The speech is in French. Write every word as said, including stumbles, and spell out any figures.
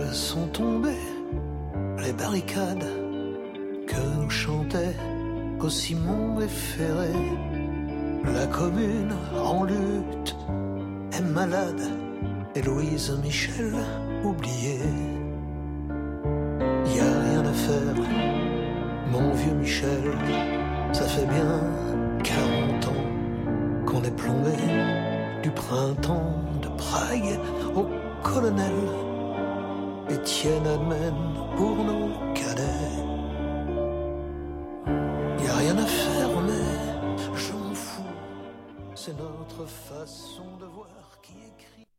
Quelles sont tombées les barricades que nous chantait Simon et Ferré. La commune en lutte est malade et Louise Michel oubliée. Y a rien à faire, mon vieux Michel, ça fait bien quarante ans qu'on est plombé du printemps de Prague au colonel Étienne Admen pour nos cadets. Y a rien à faire mais je m'en fous, c'est notre façon de voir qui écrit.